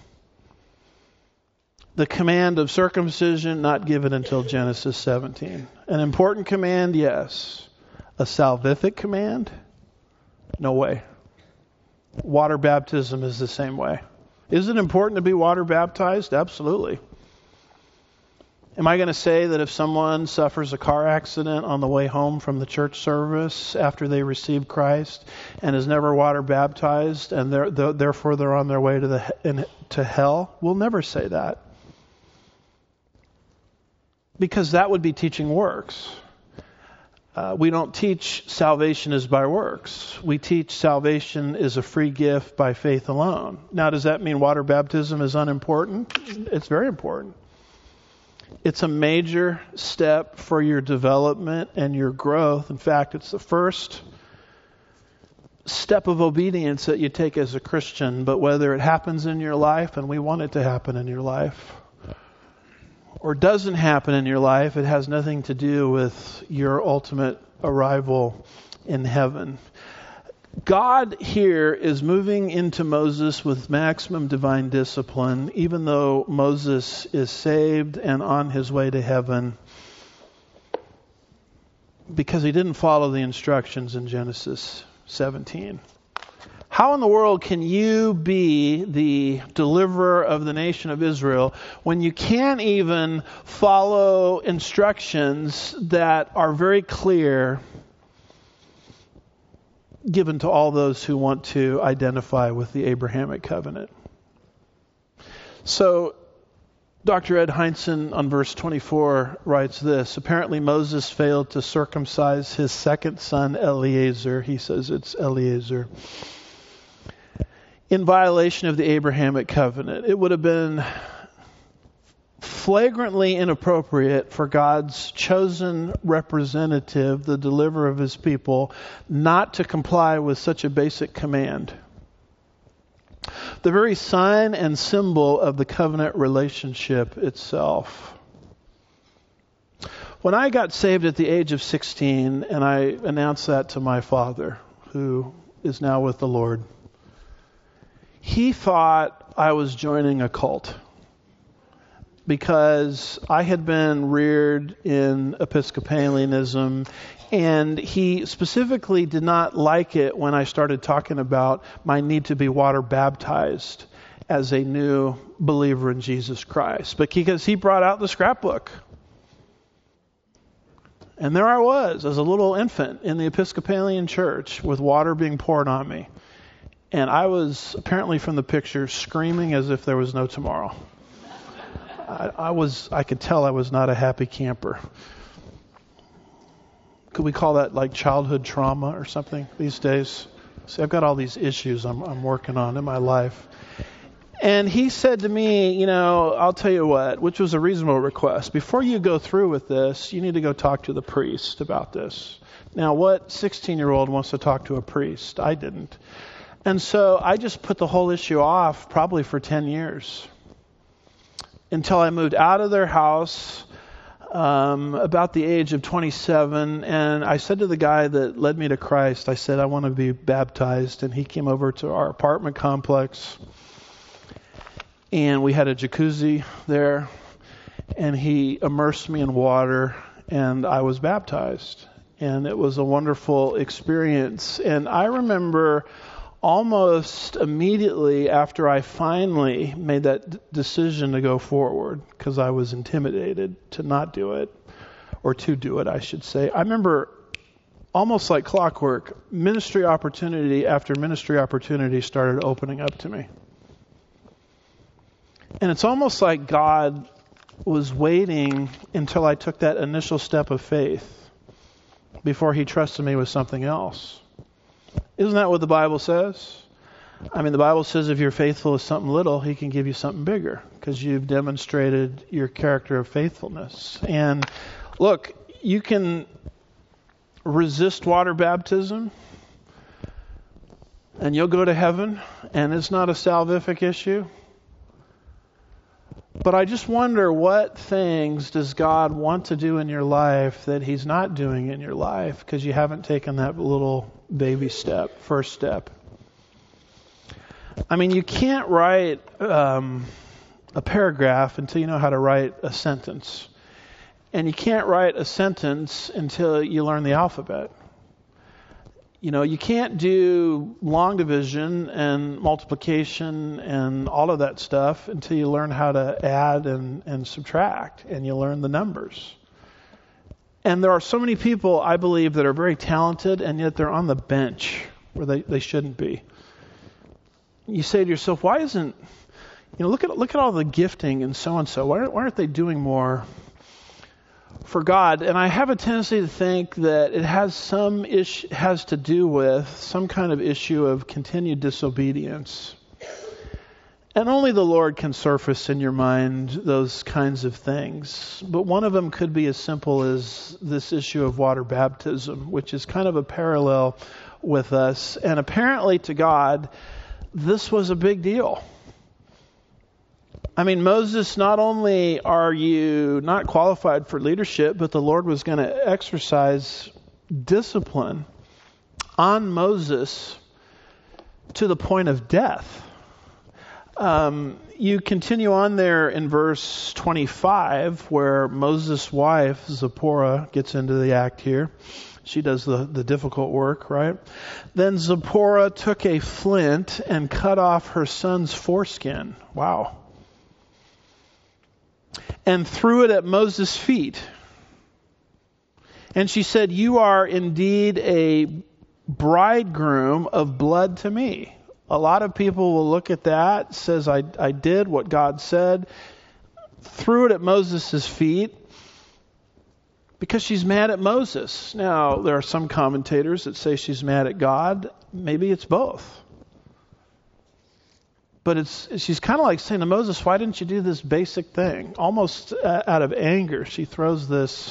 The command of circumcision not given until Genesis 17. An important command, yes. A salvific command? No way. Water baptism is the same way. Is it important to be water baptized? Absolutely. Am I going to say that if someone suffers a car accident on the way home from the church service after they receive Christ and is never water baptized and therefore they're on their way to hell? We'll never say that. Because that would be teaching works. We don't teach salvation is by works. We teach salvation is a free gift by faith alone. Now, does that mean water baptism is unimportant? It's very important. It's a major step for your development and your growth. In fact, it's the first step of obedience that you take as a Christian. But whether it happens in your life, and we want it to happen in your life, or doesn't happen in your life, it has nothing to do with your ultimate arrival in heaven. God here is moving into Moses with maximum divine discipline, even though Moses is saved and on his way to heaven, because he didn't follow the instructions in Genesis 17. How in the world can you be the deliverer of the nation of Israel when you can't even follow instructions that are very clear, given to all those who want to identify with the Abrahamic covenant? So, Dr. Ed Heinzen on verse 24 writes this: apparently Moses failed to circumcise his second son Eliezer. He says it's Eliezer. In violation of the Abrahamic covenant. It would have been flagrantly inappropriate for God's chosen representative, the deliverer of his people, not to comply with such a basic command. The very sign and symbol of the covenant relationship itself. When I got saved at the age of 16, and I announced that to my father, who is now with the Lord, he thought I was joining a cult because I had been reared in Episcopalianism, and he specifically did not like it when I started talking about my need to be water baptized as a new believer in Jesus Christ. But because he brought out the scrapbook. And there I was as a little infant in the Episcopalian church with water being poured on me. And I was, apparently from the picture, screaming as if there was no tomorrow. I could tell I was not a happy camper. Could we call that like childhood trauma or something these days? See, I've got all these issues I'm working on in my life. And he said to me, I'll tell you what, which was a reasonable request. Before you go through with this, you need to go talk to the priest about this. Now, what 16-year-old wants to talk to a priest? I didn't. And so I just put the whole issue off probably for 10 years until I moved out of their house about the age of 27. And I said to the guy that led me to Christ, I said, I want to be baptized. And he came over to our apartment complex. And we had a jacuzzi there, and he immersed me in water, and I was baptized. And it was a wonderful experience. And I remember almost immediately after I finally made that decision to go forward, because I was intimidated to not do it, or to do it, I should say. I remember almost like clockwork, ministry opportunity after ministry opportunity started opening up to me. And it's almost like God was waiting until I took that initial step of faith before he trusted me with something else. Isn't that what the Bible says? I mean, the Bible says if you're faithful with something little, he can give you something bigger because you've demonstrated your character of faithfulness. And look, you can resist water baptism and you'll go to heaven, and it's not a salvific issue. But I just wonder, what things does God want to do in your life that he's not doing in your life because you haven't taken that little baby step, first step? I mean, you can't write a paragraph until you know how to write a sentence. And you can't write a sentence until you learn the alphabet. You can't do long division and multiplication and all of that stuff until you learn how to add and subtract, and you learn the numbers. And there are so many people, I believe, that are very talented, and yet they're on the bench where they shouldn't be. You say to yourself, why isn't, look at all the gifting and so-and-so. Why aren't they doing more for God? And I have a tendency to think that it has to do with some kind of issue of continued disobedience. And only the Lord can surface in your mind those kinds of things. But one of them could be as simple as this issue of water baptism, which is kind of a parallel with us. And apparently to God, this was a big deal. I mean, Moses, not only are you not qualified for leadership, but the Lord was going to exercise discipline on Moses to the point of death. You continue on there in verse 25, where Moses' wife, Zipporah, gets into the act here. She does the difficult work, right? Then Zipporah took a flint and cut off her son's foreskin. Wow. And threw it at Moses' feet. And she said, "You are indeed a bridegroom of blood to me." A lot of people will look at that, says, I did what God said, threw it at Moses' feet because she's mad at Moses. Now, there are some commentators that say she's mad at God. Maybe it's both. But she's kind of like saying to Moses, why didn't you do this basic thing? Almost out of anger, she throws this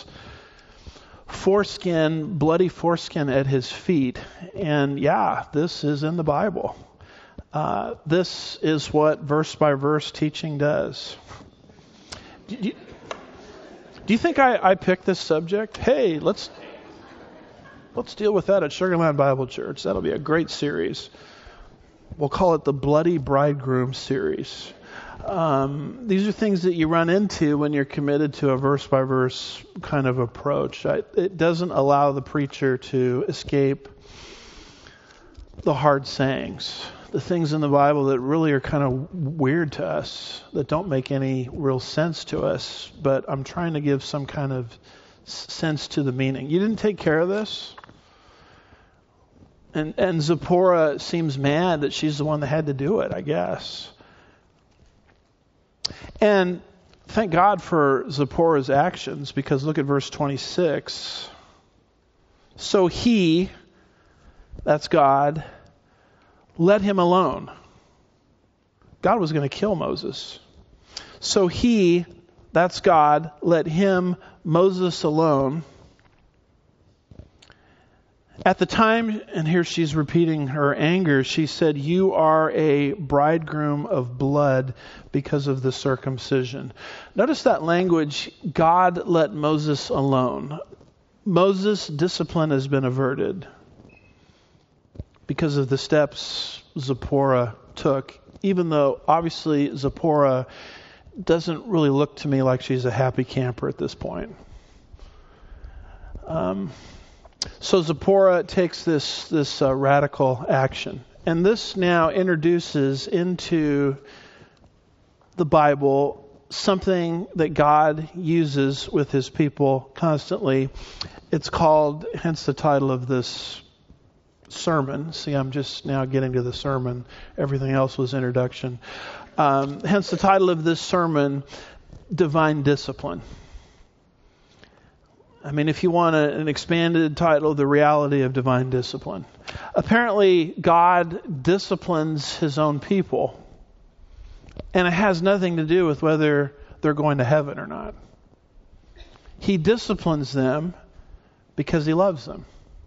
bloody foreskin at his feet. And yeah, this is in the Bible. This is what verse by verse teaching does. Do you think I picked this subject? Hey, let's deal with that at Sugarland Bible Church. That'll be a great series. We'll call it the Bloody Bridegroom series. These are things that you run into when you're committed to a verse-by-verse kind of approach. It doesn't allow the preacher to escape the hard sayings, the things in the Bible that really are kind of weird to us, that don't make any real sense to us, but I'm trying to give some kind of sense to the meaning. You didn't take care of this? And Zipporah seems mad that she's the one that had to do it, I guess. And thank God for Zipporah's actions, because look at verse 26. So he, that's God, let him alone. God was going to kill Moses. So he, that's God, let him, Moses, alone. At the time, and here she's repeating her anger, she said, "You are a bridegroom of blood because of the circumcision." Notice that language, God let Moses alone. Moses' discipline has been averted because of the steps Zipporah took, even though obviously Zipporah doesn't really look to me like she's a happy camper at this point. So Zipporah takes this radical action. And this now introduces into the Bible something that God uses with his people constantly. It's called, hence the title of this sermon. See, I'm just now getting to the sermon. Everything else was introduction. Hence the title of this sermon, Divine Discipline. I mean, if you want an expanded title, The Reality of Divine Discipline. Apparently, God disciplines his own people. And it has nothing to do with whether they're going to heaven or not. He disciplines them because he loves them.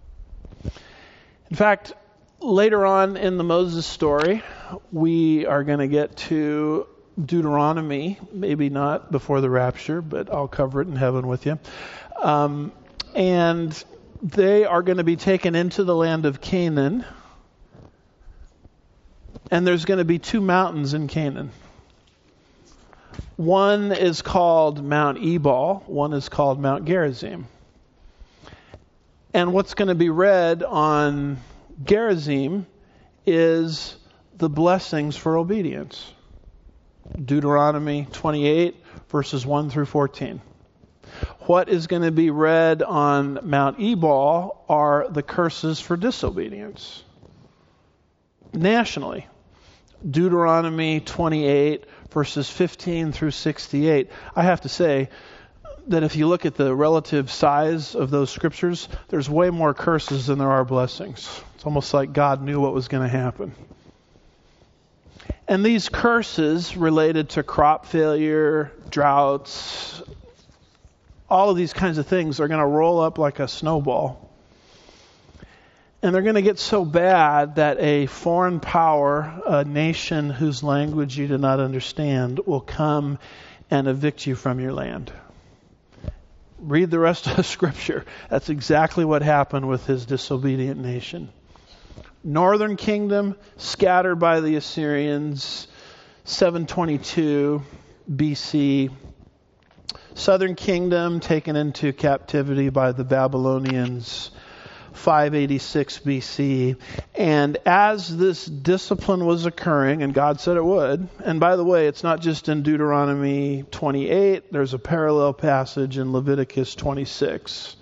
In fact, later on in the Moses story, we are going to get to Deuteronomy, maybe not before the rapture, but I'll cover it in heaven with you. And they are going to be taken into the land of Canaan. And there's going to be 2 mountains in Canaan. One is called Mount Ebal. One is called Mount Gerizim. And what's going to be read on Gerizim is the blessings for obedience. Deuteronomy 28, verses 1 through 14. What is going to be read on Mount Ebal are the curses for disobedience. Nationally, Deuteronomy 28, verses 15 through 68. I have to say that if you look at the relative size of those scriptures, there's way more curses than there are blessings. It's almost like God knew what was going to happen. And these curses related to crop failure, droughts, all of these kinds of things are going to roll up like a snowball. And they're going to get so bad that a foreign power, a nation whose language you do not understand, will come and evict you from your land. Read the rest of the scripture. That's exactly what happened with his disobedient nation. Northern kingdom scattered by the Assyrians, 722 BC. Southern kingdom taken into captivity by the Babylonians, 586 BC. And as this discipline was occurring, and God said it would, and by the way, it's not just in Deuteronomy 28, there's a parallel passage in Leviticus 26.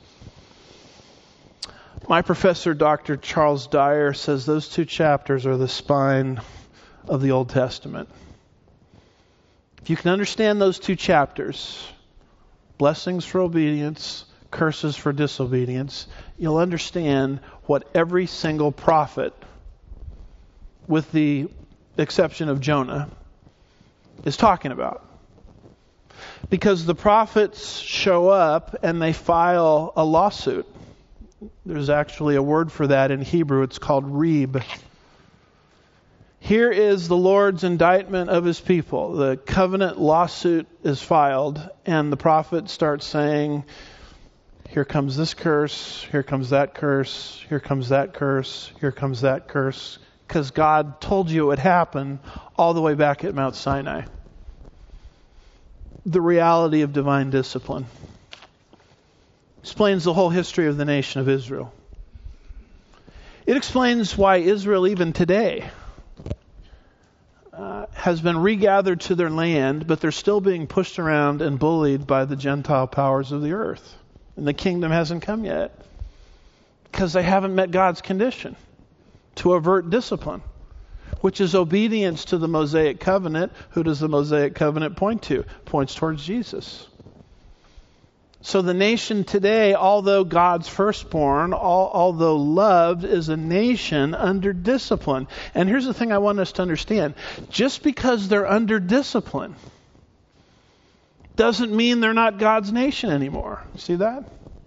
My professor, Dr. Charles Dyer, says those 2 chapters are the spine of the Old Testament. If you can understand those 2 chapters, blessings for obedience, curses for disobedience, you'll understand what every single prophet, with the exception of Jonah, is talking about. Because the prophets show up and they file a lawsuit. There's actually a word for that in Hebrew. It's called reeb. Here is the Lord's indictment of his people. The covenant lawsuit is filed, and the prophet starts saying, here comes this curse, here comes that curse, here comes that curse, here comes that curse, because God told you it would happen all the way back at Mount Sinai. The reality of divine discipline explains the whole history of the nation of Israel. It explains why Israel, even today, has been regathered to their land, but they're still being pushed around and bullied by the Gentile powers of the earth. And the kingdom hasn't come yet because they haven't met God's condition to avert discipline, which is obedience to the Mosaic covenant. Who does the Mosaic covenant point to? It points towards Jesus. So the nation today, although God's firstborn, although loved, is a nation under discipline. And here's the thing I want us to understand. Just because they're under discipline doesn't mean they're not God's nation anymore. See that?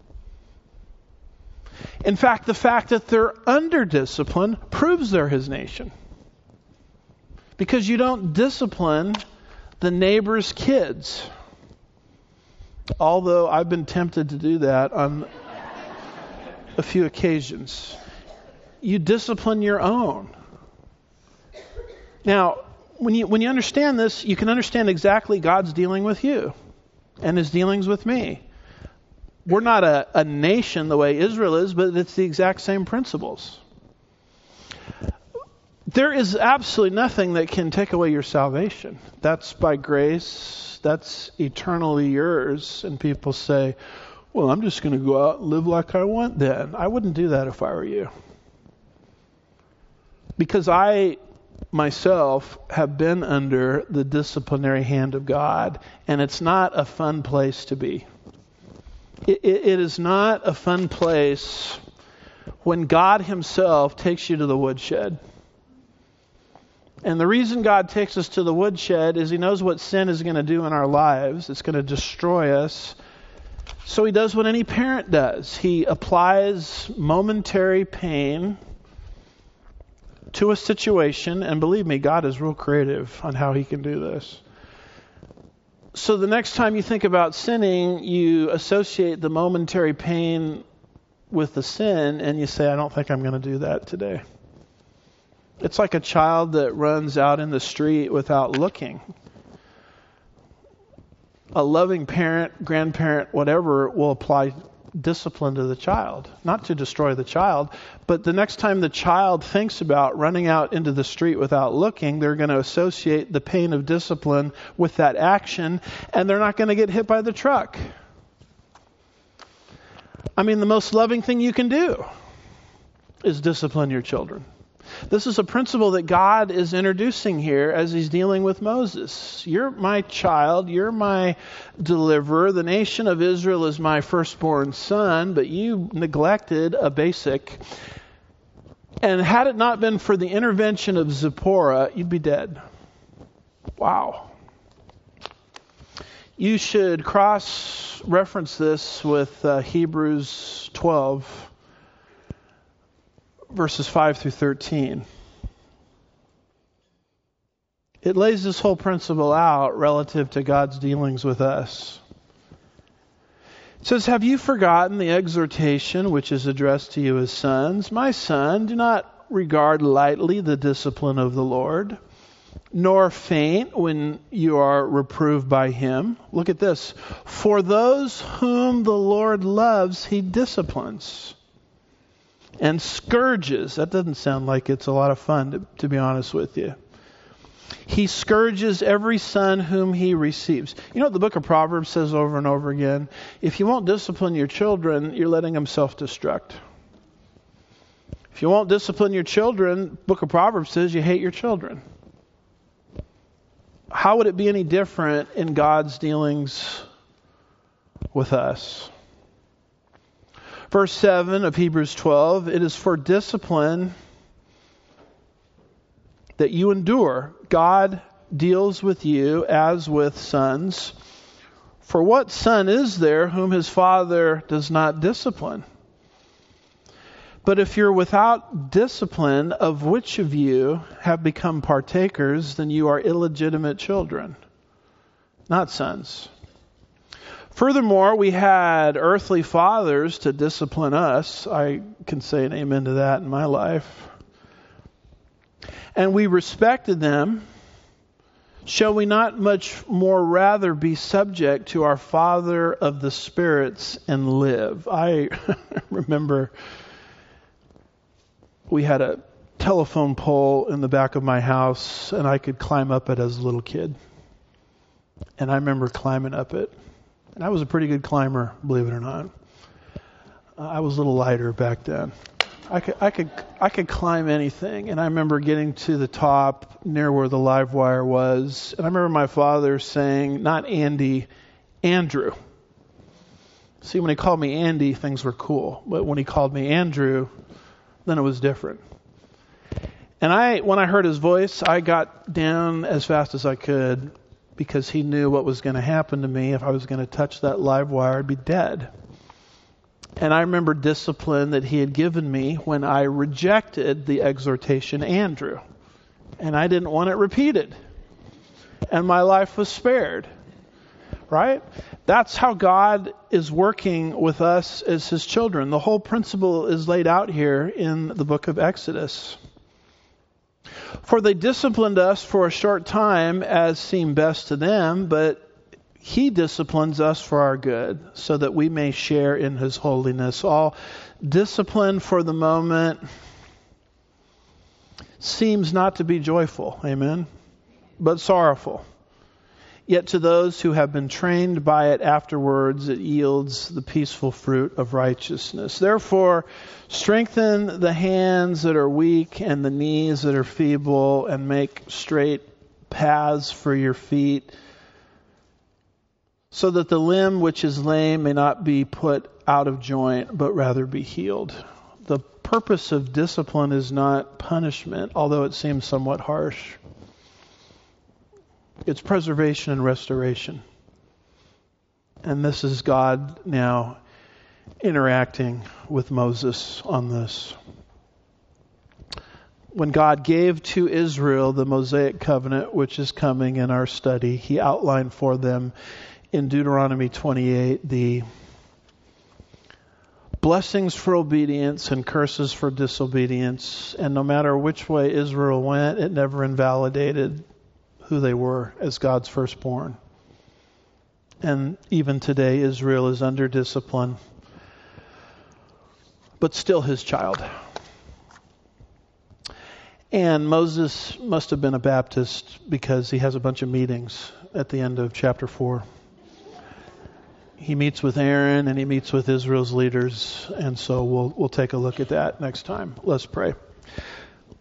In fact, the fact that they're under discipline proves they're His nation. Because you don't discipline the neighbor's kids. Although I've been tempted to do that on a few occasions. You discipline your own. Now, when you understand this, you can understand exactly God's dealing with you and His dealings with me. We're not a nation the way Israel is, but it's the exact same principles. There is absolutely nothing that can take away your salvation. That's by grace. That's eternally yours. And people say, well, I'm just going to go out and live like I want then. I wouldn't do that if I were you. Because I myself have been under the disciplinary hand of God, and it's not a fun place to be. It is not a fun place when God Himself takes you to the woodshed. And the reason God takes us to the woodshed is He knows what sin is going to do in our lives. It's going to destroy us. So He does what any parent does. He applies momentary pain to a situation. And believe me, God is real creative on how He can do this. So the next time you think about sinning, you associate the momentary pain with the sin, and you say, I don't think I'm going to do that today. It's like a child that runs out in the street without looking. A loving parent, grandparent, whatever, will apply discipline to the child. Not to destroy the child, but the next time the child thinks about running out into the street without looking, they're going to associate the pain of discipline with that action, and they're not going to get hit by the truck. I mean, the most loving thing you can do is discipline your children. This is a principle that God is introducing here as He's dealing with Moses. You're my child. You're my deliverer. The nation of Israel is my firstborn son, but you neglected a basic. And had it not been for the intervention of Zipporah, you'd be dead. Wow. You should cross-reference this with Hebrews 12. Verses 5 through 13. It lays this whole principle out relative to God's dealings with us. It says, have you forgotten the exhortation which is addressed to you as sons? My son, do not regard lightly the discipline of the Lord, nor faint when you are reproved by Him. Look at this. For those whom the Lord loves, He disciplines and scourges. That doesn't sound like it's a lot of fun, to be honest with you. He scourges every son whom He receives. You know what the book of Proverbs says over and over again? If you won't discipline your children, you're letting them self-destruct. If you won't discipline your children, book of Proverbs says you hate your children. How would it be any different in God's dealings with us? Verse 7 of Hebrews 12, it is for discipline that you endure. God deals with you as with sons. For what son is there whom his father does not discipline? But if you're without discipline, of which of you have become partakers, then you are illegitimate children, not sons. Furthermore, we had earthly fathers to discipline us. I can say an amen to that in my life. And we respected them. Shall we not much more rather be subject to our Father of the spirits and live? I remember we had a telephone pole in the back of my house, and I could climb up it as a little kid. And I remember climbing up it. And I was a pretty good climber, believe it or not. I was a little lighter back then. I could climb anything. And I remember getting to the top near where the live wire was. And I remember my father saying, not Andy, Andrew. See, when he called me Andy, things were cool. But when he called me Andrew, then it was different. And when I heard his voice, I got down as fast as I could because he knew what was going to happen to me. If I was going to touch that live wire, I'd be dead. And I remember discipline that he had given me when I rejected the exhortation, Andrew. And I didn't want it repeated. And my life was spared. Right? That's how God is working with us as His children. The whole principle is laid out here in the book of Exodus. For they disciplined us for a short time as seemed best to them, but He disciplines us for our good, so that we may share in His holiness. All discipline for the moment seems not to be joyful, amen, but sorrowful. Yet to those who have been trained by it afterwards, it yields the peaceful fruit of righteousness. Therefore, strengthen the hands that are weak and the knees that are feeble, and make straight paths for your feet, so that the limb which is lame may not be put out of joint, but rather be healed. The purpose of discipline is not punishment, although it seems somewhat harsh. It's preservation and restoration. And this is God now interacting with Moses on this. When God gave to Israel the Mosaic covenant, which is coming in our study, He outlined for them in Deuteronomy 28 the blessings for obedience and curses for disobedience. And no matter which way Israel went, it never invalidated who they were as God's firstborn. And even today, Israel is under discipline, but still His child. And Moses must have been a Baptist because he has a bunch of meetings at the end of chapter 4. He meets with Aaron and he meets with Israel's leaders. And so we'll take a look at that next time. Let's pray.